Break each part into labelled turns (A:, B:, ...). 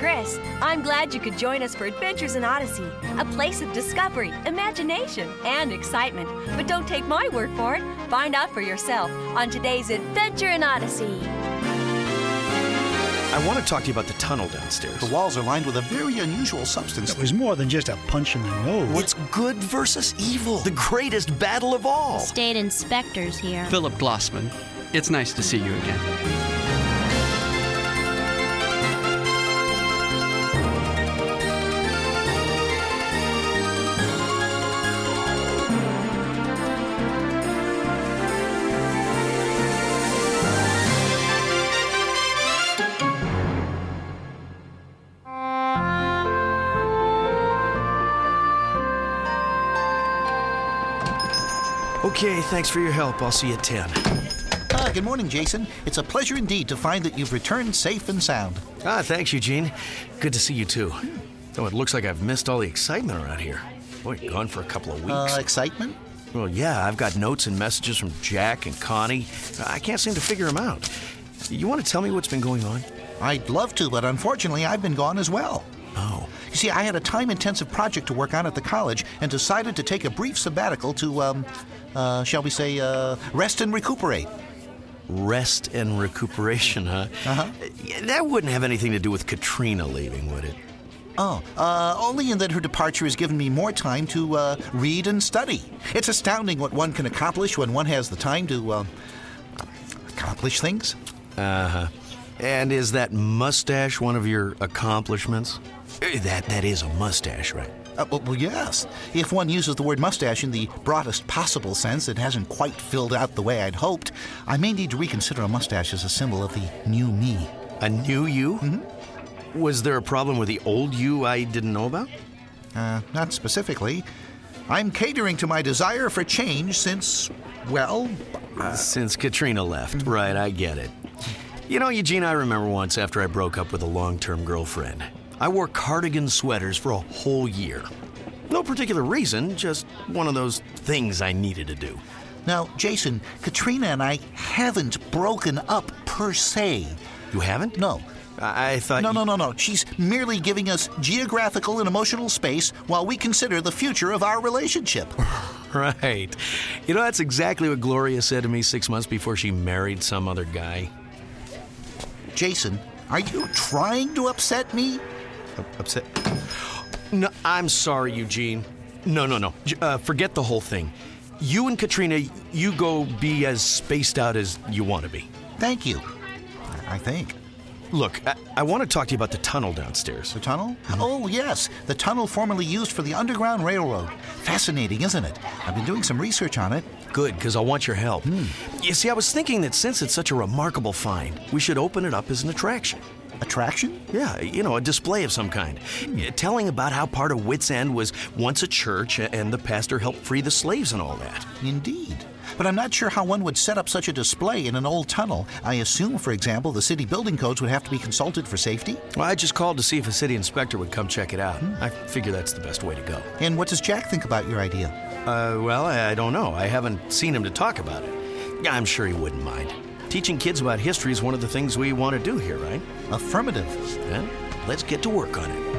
A: Chris. I'm glad you could join us for Adventures in Odyssey, a place of discovery, imagination, and excitement. But don't take my word for it. Find out for yourself on today's Adventure in Odyssey.
B: I want to talk to you about the tunnel downstairs.
C: The walls are lined with a very unusual substance.
D: It was more than just a punch in the nose.
B: It's good versus evil. The greatest battle of all.
E: State inspector's here.
F: Philip Glossman. It's nice to see you again.
B: Okay, thanks for your help. I'll see you at 10.
C: Good morning, Jason. It's a pleasure indeed to find that you've returned safe and sound.
B: Thanks, Eugene. Good to see you, too. Though it looks like I've missed all the excitement around here. Boy, gone for a couple of weeks.
C: Excitement?
B: Well, yeah, I've got notes and messages from Jack and Connie. I can't seem to figure them out. You want to tell me what's been going on?
C: I'd love to, but unfortunately, I've been gone as well.
B: Oh.
C: You see, I had a time-intensive project to work on at the college and decided to take a brief sabbatical to, shall we say, rest and recuperate.
B: Rest and recuperation, huh?
C: Uh-huh.
B: That wouldn't have anything to do with Katrina leaving, would it?
C: Only in that her departure has given me more time to read and study. It's astounding what one can accomplish when one has the time to accomplish things.
B: Uh-huh. And is that mustache one of your accomplishments? That is a mustache, right?
C: Well, yes. If one uses the word mustache in the broadest possible sense, it hasn't quite filled out the way I'd hoped. I may need to reconsider a mustache as a symbol of the new me.
B: A new you?
C: Mm-hmm.
B: Was there a problem with the old you I didn't know about?
C: Not specifically. I'm catering to my desire for change since, well...
B: Since Katrina left. Mm-hmm. Right, I get it. You know, Eugene, I remember once after I broke up with a long-term girlfriend. I wore cardigan sweaters for a whole year. No particular reason, just one of those things I needed to do.
C: Now, Jason, Katrina and I haven't broken up per se.
B: You haven't?
C: No.
B: I thought
C: No. She's merely giving us geographical and emotional space while we consider the future of our relationship.
B: Right. You know, that's exactly what Gloria said to me 6 months before she married some other guy.
C: Jason, are you trying to upset me?
B: Upset? No, I'm sorry, Eugene. No. Forget the whole thing. You and Katrina, you go be as spaced out as you want to be.
C: Thank you. I think.
B: Look, I want to talk to you about the tunnel downstairs.
C: The tunnel?
B: Mm-hmm.
C: Oh, yes. The tunnel formerly used for the Underground Railroad. Fascinating, isn't it? I've been doing some research on it.
B: Good, because I want your help. You see, I was thinking that since it's such a remarkable find, we should open it up as an attraction.
C: Attraction?
B: Yeah, you know, a display of some kind. Telling about how part of Wits End was once a church and the pastor helped free the slaves and all that.
C: Indeed. But I'm not sure how one would set up such a display in an old tunnel. I assume, for example, the city building codes would have to be consulted for safety.
B: Well, I just called to see if a city inspector would come check it out. I figure that's the best way to go.
C: And what does Jack think about your idea?
B: Well, I don't know. I haven't seen him to talk about it. I'm sure he wouldn't mind. Teaching kids about history is one of the things we want to do here, right?
C: Affirmative.
B: Then let's get to work on it.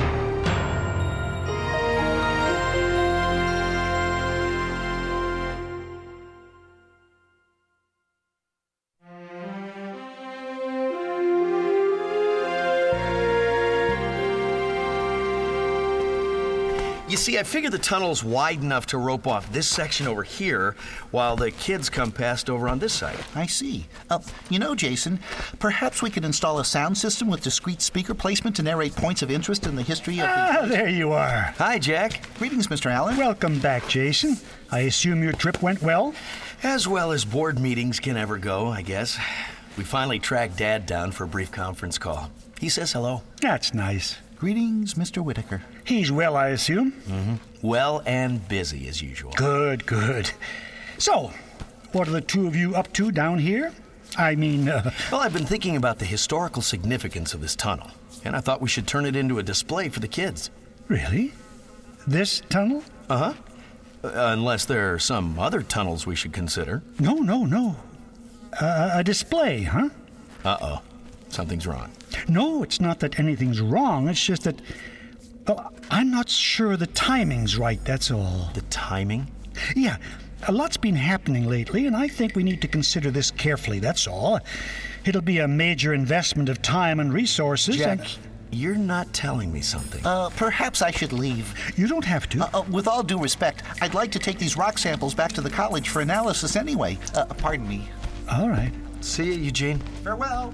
B: You see, I figure the tunnel's wide enough to rope off this section over here while the kids come past over on this side.
C: I see. You know, Jason, perhaps we could install a sound system with discrete speaker placement to narrate points of interest in the history of the...
D: There you are.
B: Hi, Jack.
C: Greetings, Mr. Allen.
D: Welcome back, Jason. I assume your trip went well?
B: As well as board meetings can ever go, I guess. We finally tracked Dad down for a brief conference call. He says hello.
D: That's nice.
C: Greetings, Mr. Whitaker.
D: He's well, I assume?
B: Mm-hmm. Well and busy, as usual.
D: Good. So, what are the two of you up to down here? Well,
B: I've been thinking about the historical significance of this tunnel, and I thought we should turn it into a display for the kids.
D: Really? This tunnel?
B: Uh-huh. Unless there are some other tunnels we should consider.
D: No. A display, huh?
B: Uh-oh. Something's wrong.
D: No, it's not that anything's wrong. It's just that, well, I'm not sure the timing's right, that's all.
B: The timing?
D: Yeah, a lot's been happening lately, and I think we need to consider this carefully, that's all. It'll be a major investment of time and resources.
B: Jack, you're not telling me something.
C: Perhaps I should leave.
D: You don't have to.
C: With all due respect, I'd like to take these rock samples back to the college for analysis anyway. Pardon me.
D: All right.
B: See you, Eugene.
C: Farewell.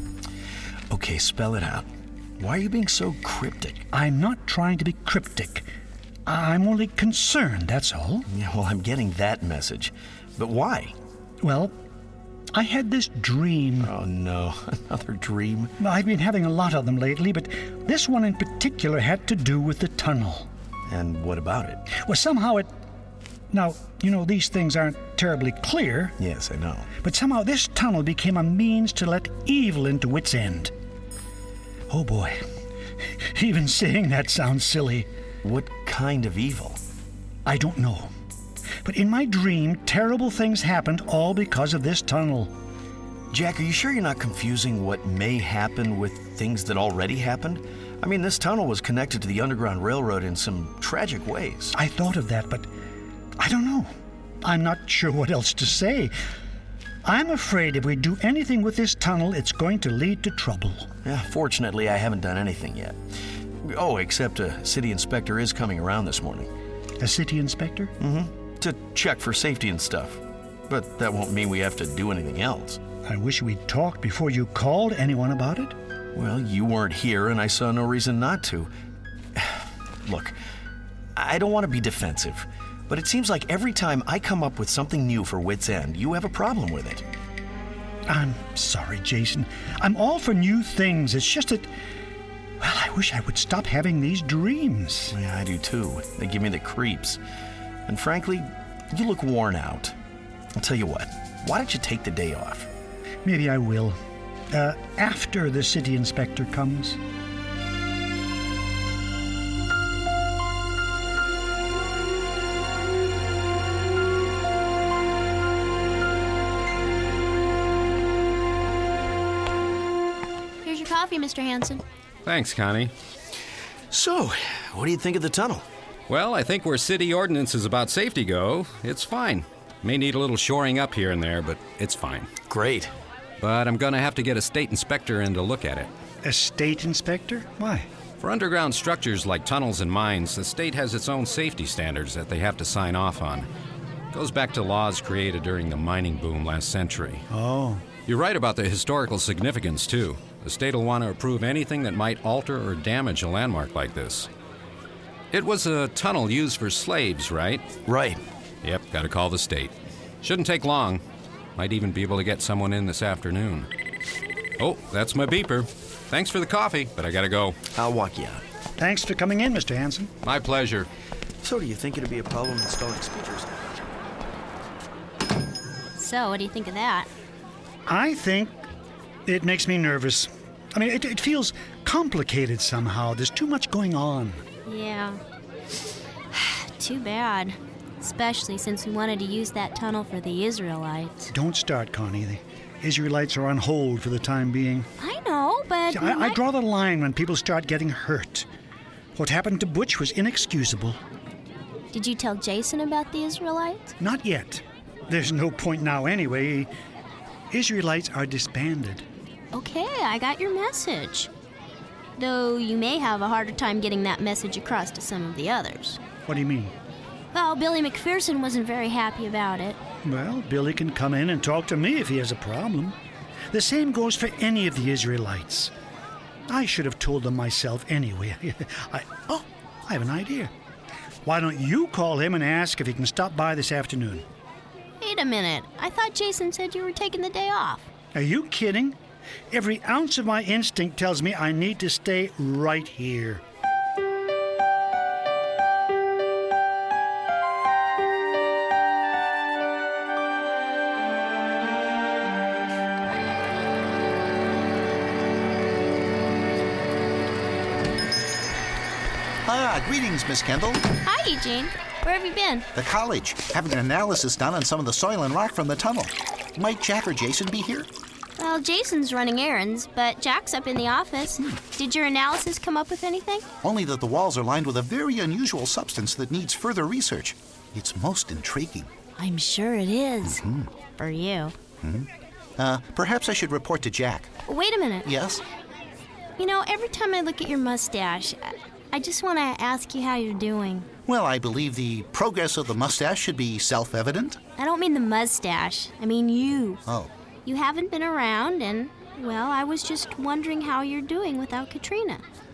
B: Okay, spell it out. Why are you being so cryptic?
D: I'm not trying to be cryptic. I'm only concerned, that's all.
B: Yeah, well, I'm getting that message. But why?
D: Well, I had this dream.
B: Oh, no. Another dream?
D: I've been having a lot of them lately, but this one in particular had to do with the tunnel.
B: And what about it?
D: Well, somehow it... Now, you know, these things aren't terribly clear.
B: Yes, I know.
D: But somehow this tunnel became a means to let evil into Wits End. Oh, boy. Even saying that sounds silly.
B: What kind of evil?
D: I don't know. But in my dream, terrible things happened all because of this tunnel.
B: Jack, are you sure you're not confusing what may happen with things that already happened? I mean, this tunnel was connected to the Underground Railroad in some tragic ways.
D: I thought of that, but I don't know. I'm not sure what else to say. I'm afraid if we do anything with this tunnel, it's going to lead to trouble.
B: Yeah, fortunately, I haven't done anything yet. Oh, except a city inspector is coming around this morning.
D: A city inspector?
B: Mm-hmm. To check for safety and stuff. But that won't mean we have to do anything else.
D: I wish we'd talked before you called anyone about it.
B: Well, you weren't here, and I saw no reason not to. Look, I don't want to be defensive, but it seems like every time I come up with something new for Wits End, you have a problem with it.
D: I'm sorry, Jason. I'm all for new things. It's just that, well, I wish I would stop having these dreams.
B: Yeah, I do too. They give me the creeps. And frankly, you look worn out. I'll tell you what, why don't you take the day off?
D: Maybe I will. After the city inspector comes.
E: Here's your coffee, Mr. Hanson.
G: Thanks, Connie.
B: So, what do you think of the tunnel?
G: Well, I think where city ordinances about safety go, it's fine. May need a little shoring up here and there, but it's fine.
B: Great.
G: But I'm going to have to get a state inspector in to look at it.
D: A state inspector? Why?
G: For underground structures like tunnels and mines, the state has its own safety standards that they have to sign off on. It goes back to laws created during the mining boom last century.
D: Oh.
G: You're right about the historical significance, too. The state will want to approve anything that might alter or damage a landmark like this. It was a tunnel used for slaves, right?
B: Right.
G: Yep, gotta call the state. Shouldn't take long. Might even be able to get someone in this afternoon. Oh, that's my beeper. Thanks for the coffee, but I gotta go.
B: I'll walk you out.
D: Thanks for coming in, Mr. Hanson.
G: My pleasure.
B: So, do you think it'd be a problem installing speakers?
E: So, what do you think of that?
D: I think it makes me nervous. I mean, it feels complicated somehow. There's too much going on.
E: Yeah. Too bad. Especially since we wanted to use that tunnel for the Israelites.
D: Don't start, Connie. The Israelites are on hold for the time being.
E: I know, but...
D: I draw the line when people start getting hurt. What happened to Butch was inexcusable.
E: Did you tell Jason about the Israelites?
D: Not yet. There's no point now anyway. Israelites are disbanded.
E: Okay, I got your message. Though you may have a harder time getting that message across to some of the others.
D: What do you mean?
E: Well, Billy McPherson wasn't very happy about it.
D: Well, Billy can come in and talk to me if he has a problem. The same goes for any of the Israelites. I should have told them myself anyway. I have an idea. Why don't you call him and ask if he can stop by this afternoon?
E: Wait a minute. I thought Jason said you were taking the day off.
D: Are you kidding? Every ounce of my instinct tells me I need to stay right here.
C: Greetings, Miss Kendall.
E: Hi, Eugene. Where have you been?
C: The college, having an analysis done on some of the soil and rock from the tunnel. Might Jack or Jason be here?
E: Well, Jason's running errands, but Jack's up in the office. Did your analysis come up with anything?
C: Only that the walls are lined with a very unusual substance that needs further research. It's most intriguing.
E: I'm sure it is. For you.
C: Perhaps I should report to Jack.
E: Wait a minute.
C: Yes?
E: You know, every time I look at your mustache, I just want to ask you how you're doing.
C: Well, I believe the progress of the mustache should be self-evident.
E: I don't mean the mustache. I mean you.
C: Oh.
E: You haven't been around, and, well, I was just wondering how you're doing without Katrina.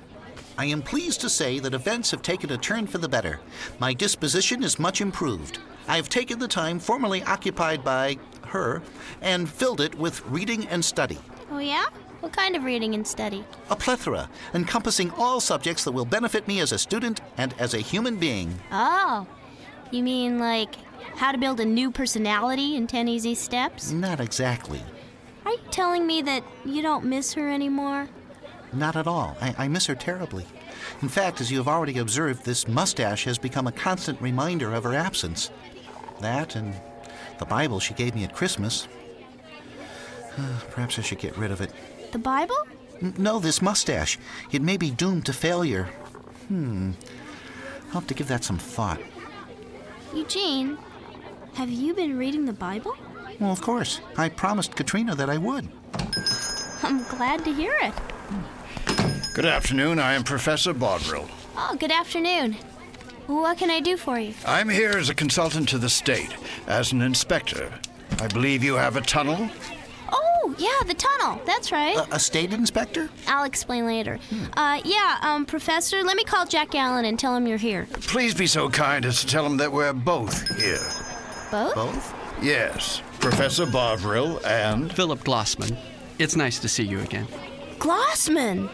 C: I am pleased to say that events have taken a turn for the better. My disposition is much improved. I have taken the time formerly occupied by her and filled it with reading and study.
E: Oh, yeah? What kind of reading and study?
C: A plethora, encompassing all subjects that will benefit me as a student and as a human being.
E: Oh, you mean like how to build a new personality in 10 easy steps?
C: Not exactly.
E: Are you telling me that you don't miss her anymore?
C: Not at all. I miss her terribly. In fact, as you have already observed, this mustache has become a constant reminder of her absence. That and the Bible she gave me at Christmas. Perhaps I should get rid of it.
E: The Bible?
C: No, this mustache. It may be doomed to failure. I'll have to give that some thought.
E: Eugene, have you been reading the Bible?
C: Well, of course. I promised Katrina that I would.
E: I'm glad to hear it.
H: Good afternoon. I am Professor Bodrill.
E: Oh, good afternoon. What can I do for you?
H: I'm here as a consultant to the state, as an inspector. I believe you have a tunnel?
E: Oh, yeah, the tunnel. That's right.
C: A state inspector?
E: I'll explain later. Professor, let me call Jack Allen and tell him you're here.
H: Please be so kind as to tell him that we're both here.
E: Both?
C: Both?
H: Yes, Professor Bovril and...
F: Philip Glossman. It's nice to see you again.
E: Glossman!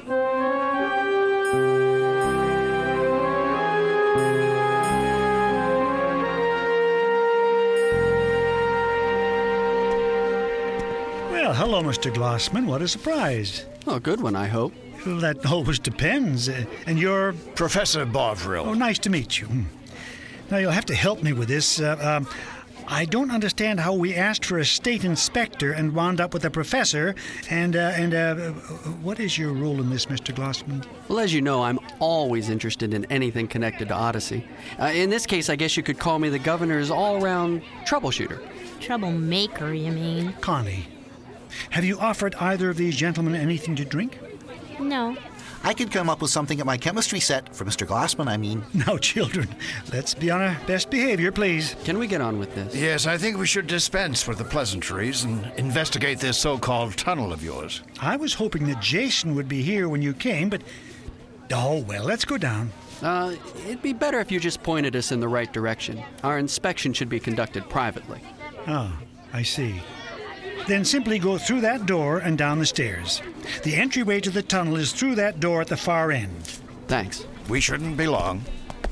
D: Well, hello, Mr. Glossman. What a surprise.
F: Oh, a good one, I hope.
D: Well, that always depends. And you're...
H: Professor Bovril.
D: Oh, nice to meet you. Now, you'll have to help me with this. I don't understand how we asked for a state inspector and wound up with a professor. What is your role in this, Mr. Glossman?
F: Well, as you know, I'm always interested in anything connected to Odyssey. In this case, I guess you could call me the governor's all-around troubleshooter.
E: Troublemaker, you mean?
D: Connie, have you offered either of these gentlemen anything to drink?
E: No.
C: I could come up with something at my chemistry set, for Mr. Glossman, I mean.
D: Now, children, let's be on our best behavior, please.
F: Can we get on with this?
H: Yes, I think we should dispense with the pleasantries and investigate this so-called tunnel of yours.
D: I was hoping that Jason would be here when you came, but... Oh, well, let's go down.
F: It'd be better if you just pointed us in the right direction. Our inspection should be conducted privately.
D: Oh, I see. Then simply go through that door and down the stairs. The entryway to the tunnel is through that door at the far end.
F: Thanks.
H: We shouldn't be long.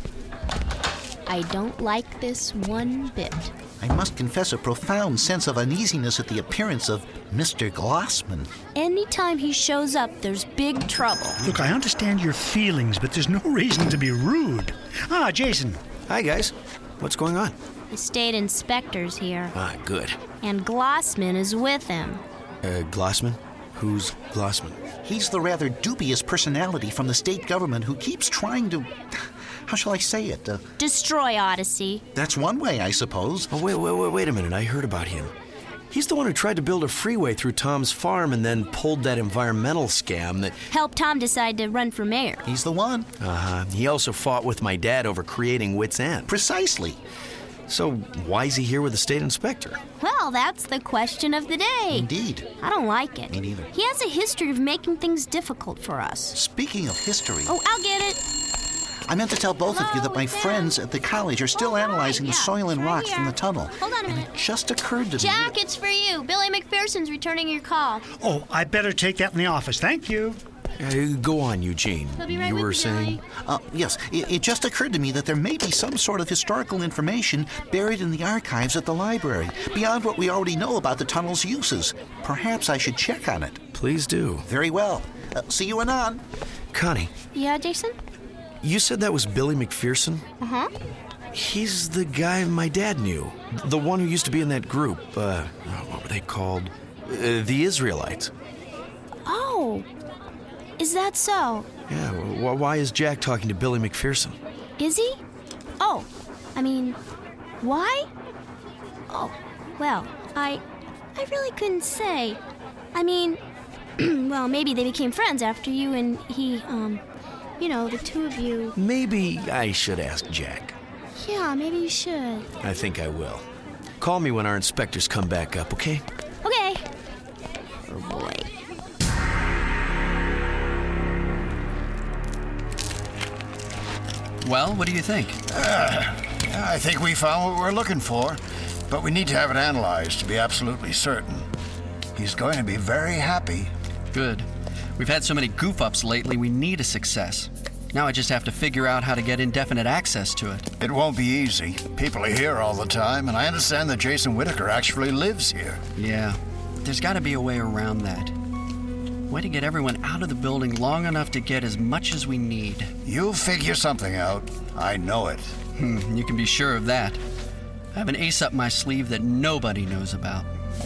E: I don't like this one bit.
C: I must confess a profound sense of uneasiness at the appearance of Mr. Glossman.
E: Anytime he shows up, there's big trouble.
D: Look, I understand your feelings, but there's no reason to be rude. Ah, Jason.
B: Hi, guys. What's going on?
E: The state inspector's here,
B: Ah, good.
E: and Glossman is with him.
B: Glossman? Who's Glossman?
C: He's the rather dubious personality from the state government who keeps trying to... How shall I say it?
E: Destroy Odyssey.
C: That's one way, I suppose.
B: Oh, wait a minute. I heard about him. He's the one who tried to build a freeway through Tom's farm and then pulled that environmental scam that...
E: Helped Tom decide to run for mayor.
C: He's the one.
B: Uh-huh. He also fought with my dad over creating Wits End.
C: Precisely.
B: So why is he here with the state inspector?
E: Well, that's the question of the day.
C: Indeed.
E: I don't like it.
C: Me neither.
E: He has a history of making things difficult for us.
C: Speaking of history...
E: Oh, I'll get it.
C: I meant to tell both of you that my friends at the college are still analyzing the soil and rocks from the tunnel.
E: Hold on a
C: And
E: minute.
C: it just occurred to me...
E: Jack, it's for you. Billy McPherson's returning your call.
D: Oh, I better take that in the office. Thank you.
B: Go on, Eugene.
E: He'll be right
B: You
E: with
B: were
E: you,
B: saying...
E: Billy.
C: Yes, it just occurred to me that there may be some sort of historical information buried in the archives at the library, beyond what we already know about the tunnel's uses. Perhaps I should check on it.
B: Please do.
C: Very well. See you anon.
B: Connie,
E: Yeah, Jason?
B: you said that was Billy McPherson?
E: Uh-huh.
B: He's the guy my dad knew. The one who used to be in that group. What were they called? The Israelites.
E: Oh, is that so?
B: Yeah, why is Jack talking to Billy McPherson?
E: Is he? Oh, I mean, why? Oh, well, I really couldn't say. I mean, well, maybe they became friends after you and he, the two of you.
B: Maybe I should ask Jack.
E: Yeah, maybe you should.
B: I think I will. Call me when our inspectors come back up, okay?
E: Okay. Oh, boy.
F: Well, what do you think?
H: I think we found what we're looking for, but we need to have it analyzed to be absolutely certain. He's going to be very happy.
F: Good. We've had so many goof-ups lately, we need a success. Now I just have to figure out how to get indefinite access to it.
H: It won't be easy. People are here all the time, and I understand that Jason Whitaker actually lives here.
F: Yeah, there's got to be a way around that. Way to get everyone out of the building long enough to get as much as we need.
H: You'll figure something out. I know it.
F: You can be sure of that. I have an ace up my sleeve that nobody knows about.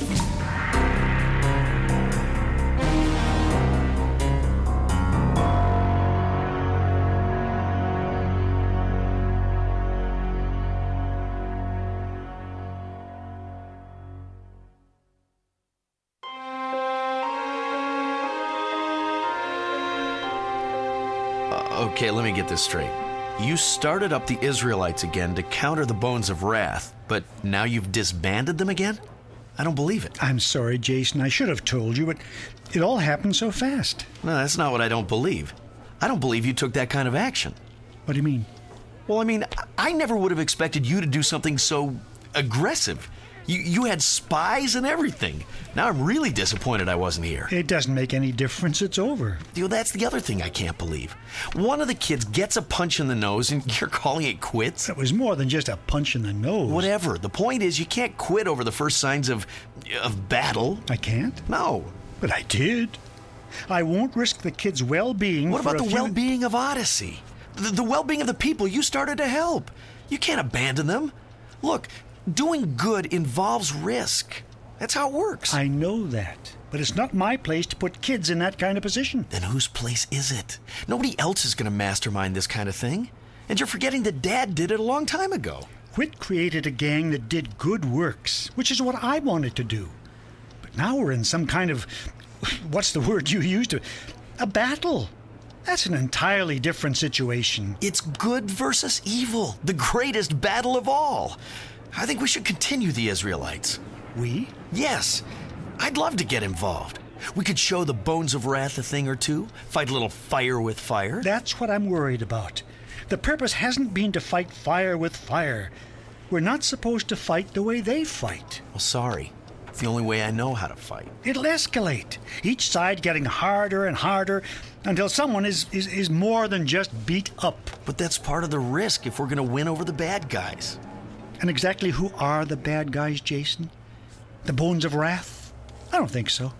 B: Okay, let me get this straight. You started up the Israelites again to counter the Bones of Wrath, but now you've disbanded them again? I don't believe it.
D: I'm sorry, Jason. I should have told you, but it all happened so fast.
B: No, that's not what I don't believe. I don't believe you took that kind of action.
D: What do you mean?
B: Well, I mean, I never would have expected you to do something so aggressive. You had spies and everything. Now I'm really disappointed I wasn't here.
D: It doesn't make any difference. It's over.
B: That's the other thing I can't believe. One of the kids gets a punch in the nose and you're calling it quits?
D: It was more than just a punch in the nose.
B: Whatever. The point is you can't quit over the first signs of battle.
D: I can't?
B: No.
D: But I did. I won't risk the kids' well-being.
B: What about the well-being of Odyssey? The well-being of the people you started to help. You can't abandon them. Look, doing good involves risk. That's how it works.
D: I know that, but it's not my place to put kids in that kind of position.
B: Then whose place is it? Nobody else is going to mastermind this kind of thing. And you're forgetting that Dad did it a long time ago.
D: Whit created a gang that did good works, which is what I wanted to do. But now we're in some kind of, what's the word you used? A battle. That's an entirely different situation.
B: It's good versus evil, the greatest battle of all. I think we should continue the Israelites.
D: We?
B: Yes. I'd love to get involved. We could show the Bones of Wrath a thing or two, fight a little fire with fire.
D: That's what I'm worried about. The purpose hasn't been to fight fire with fire. We're not supposed to fight the way they fight.
B: Well, sorry. It's the only way I know how to fight.
D: It'll escalate, each side getting harder and harder until someone is more than just beat up.
B: But that's part of the risk if we're going to win over the bad guys.
D: And exactly who are the bad guys, Jason? The Bones of Wrath? I don't think so.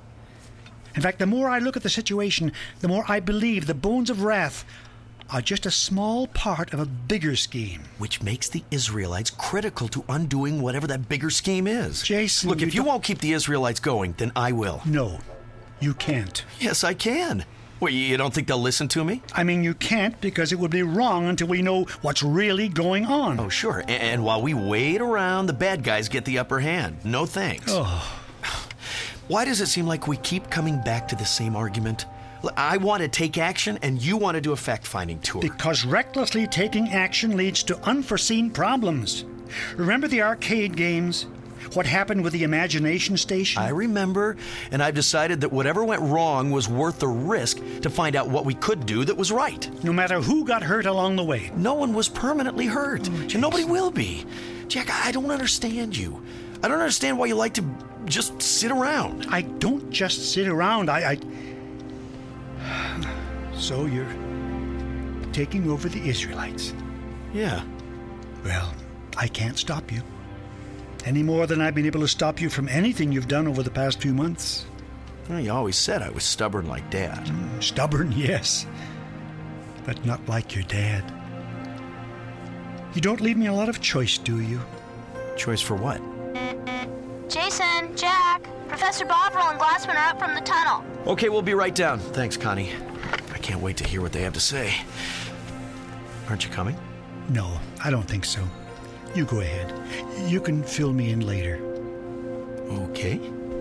D: In fact, the more I look at the situation, the more I believe the Bones of Wrath are just a small part of a bigger scheme.
B: Which makes the Israelites critical to undoing whatever that bigger scheme is.
D: Jason,
B: look, if you won't keep the Israelites going, then I will.
D: No, you can't.
B: Yes, I can. What, you don't think they'll listen to me?
D: I mean, you can't because it would be wrong until we know what's really going on.
B: Oh, sure. And while we wait around, the bad guys get the upper hand. No thanks.
D: Oh.
B: Why does it seem like we keep coming back to the same argument? I want to take action, and you want to do a fact-finding tour.
D: Because recklessly taking action leads to unforeseen problems. Remember the arcade games? What happened with the imagination station?
B: I remember, and I've decided that whatever went wrong was worth the risk to find out what we could do that was right.
D: No matter who got hurt along the way.
B: No one was permanently hurt, and nobody will be. Jack, I don't understand you. I don't understand why you like to just sit around.
D: I don't just sit around. So you're taking over the Israelites?
B: Yeah.
D: Well, I can't stop you. Any more than I've been able to stop you from anything you've done over the past few months.
B: Well, you always said I was stubborn like Dad.
D: Stubborn, yes. But not like your dad. You don't leave me a lot of choice, do you?
B: Choice for what?
E: Jason, Jack, Professor Professor Bovril and Glassman are up from the tunnel.
B: Okay, we'll be right down. Thanks, Connie. I can't wait to hear what they have to say. Aren't you coming?
D: No, I don't think so. You go ahead. You can fill me in later.
B: Okay.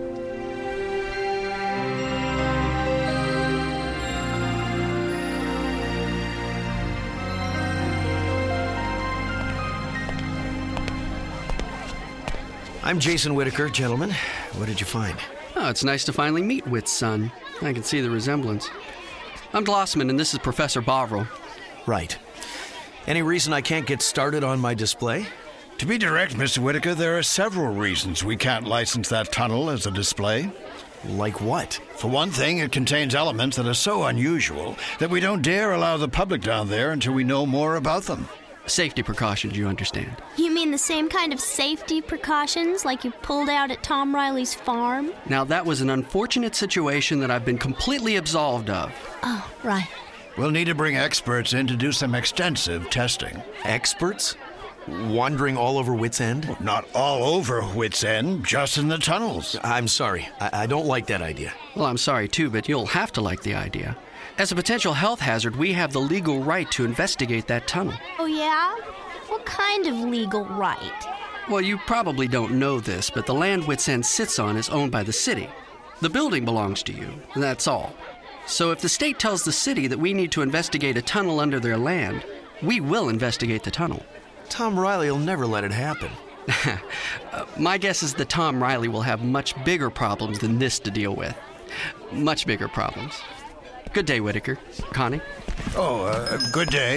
B: I'm Jason Whitaker, gentlemen. What did you find?
F: Oh, it's nice to finally meet Whit's son. I can see the resemblance. I'm Glassman, and this is Professor Bovril.
B: Right. Any reason I can't get started on my display?
H: To be direct, Mr. Whitaker, there are several reasons we can't license that tunnel as a display.
B: Like what?
H: For one thing, it contains elements that are so unusual that we don't dare allow the public down there until we know more about them.
F: Safety precautions, you understand.
E: You mean the same kind of safety precautions like you pulled out at Tom Riley's farm?
F: Now, that was an unfortunate situation that I've been completely absolved of.
E: Oh, right.
H: We'll need to bring experts in to do some extensive testing.
B: Experts? Wandering all over Wits End?
H: Not all over Wits End, just in the tunnels.
B: I'm sorry. I don't like that idea.
F: Well, I'm sorry too, but you'll have to like the idea. As a potential health hazard, we have the legal right to investigate that tunnel.
E: Oh, yeah? What kind of legal right?
F: Well, you probably don't know this, but the land Wits End sits on is owned by the city. The building belongs to you, that's all. So if the state tells the city that we need to investigate a tunnel under their land, we will investigate the tunnel.
B: Tom Riley will never let it happen.
F: My guess is that Tom Riley will have much bigger problems than this to deal with. Much bigger problems. Good day, Whitaker. Connie?
H: Good day.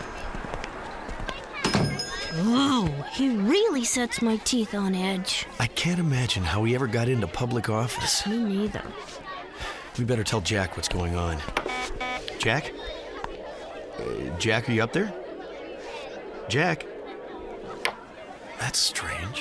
E: Whoa, he really sets my teeth on edge.
B: I can't imagine how he ever got into public office.
E: Me neither.
B: We better tell Jack what's going on. Jack? Jack, are you up there? Jack? That's strange.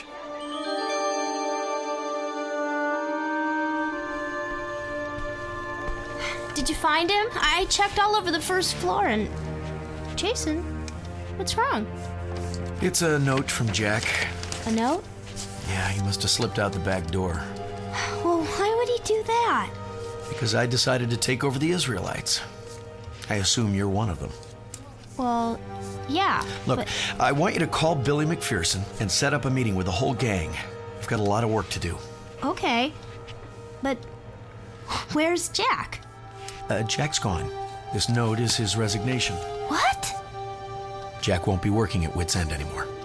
E: Did you find him? I checked all over the first floor and... Jason, what's wrong?
B: It's a note from Jack.
E: A note?
B: Yeah, he must have slipped out the back door.
E: Well, why would he do that?
B: Because I decided to take over the Israelites. I assume you're one of them.
E: Well, yeah.
B: Look,
E: but...
B: I want you to call Billy McPherson and set up a meeting with the whole gang. We've got a lot of work to do.
E: Okay. But where's Jack?
B: Jack's gone. This note is his resignation.
E: What?
B: Jack won't be working at Wits End anymore.